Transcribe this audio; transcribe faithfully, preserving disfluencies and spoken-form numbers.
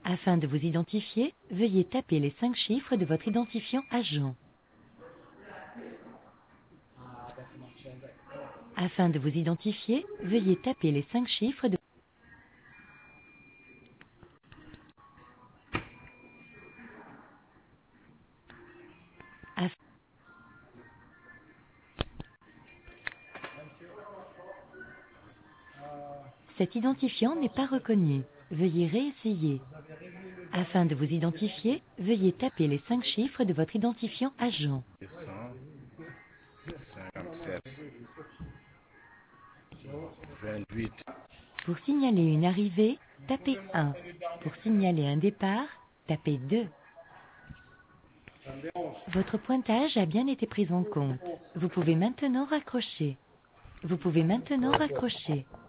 Afin de vous identifier, veuillez taper les cinq chiffres de votre identifiant agent. Afin de vous identifier, veuillez taper les cinq chiffres de... Af- Cet identifiant n'est pas reconnu. Veuillez réessayer. Afin de vous identifier, veuillez taper les cinq chiffres de votre identifiant agent. cent cinquante-sept, vingt-huit. Pour signaler une arrivée, tapez un. Pour signaler un départ, tapez deux. Votre pointage a bien été pris en compte. Vous pouvez maintenant raccrocher. Vous pouvez maintenant raccrocher.